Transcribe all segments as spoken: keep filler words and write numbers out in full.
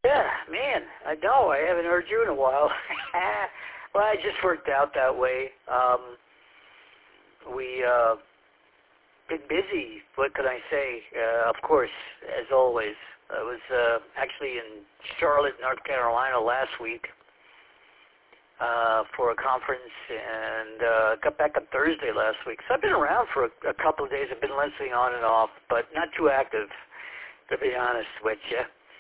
Yeah, man, I know. I haven't heard you in a while. Well, it just worked out that way. Um, we, uh, been busy. What could I say? Uh, of course, as always. I was uh, actually in Charlotte, North Carolina last week uh, for a conference, and uh, got back on Thursday last week. So I've been around for a, a couple of days. I've been listening on and off, but not too active, to be honest with you.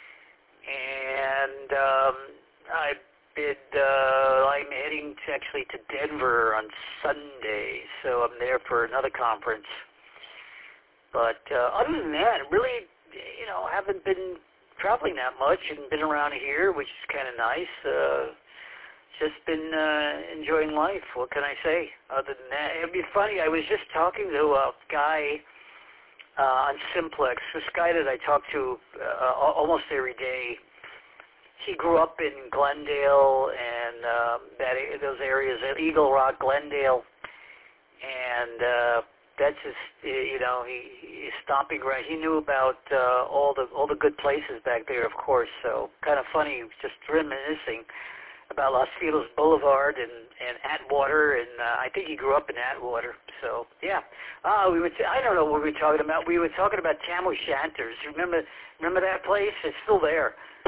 And um, I've been, uh, I'm heading to actually to Denver on Sunday, so I'm there for another conference. But uh, other than that, really, you know, haven't been traveling that much and been around here, which is kind of nice. Uh, just been uh, enjoying life. What can I say? Other than that, it'd be funny. I was just talking to a guy uh, on Simplex, this guy that I talk to uh, almost every day. He grew up in Glendale and uh, that those areas, Eagle Rock, Glendale, and uh, that's his. You know, he he's stomping around. He knew about uh, all the all the good places back there, of course. So kind of funny, he was just reminiscing about Los Feliz Boulevard and and Atwater, and uh, I think he grew up in Atwater. So yeah, uh, we were. T- I don't know what we were talking about. We were talking about Tam O'Shanter's. Remember remember that place? It's still there.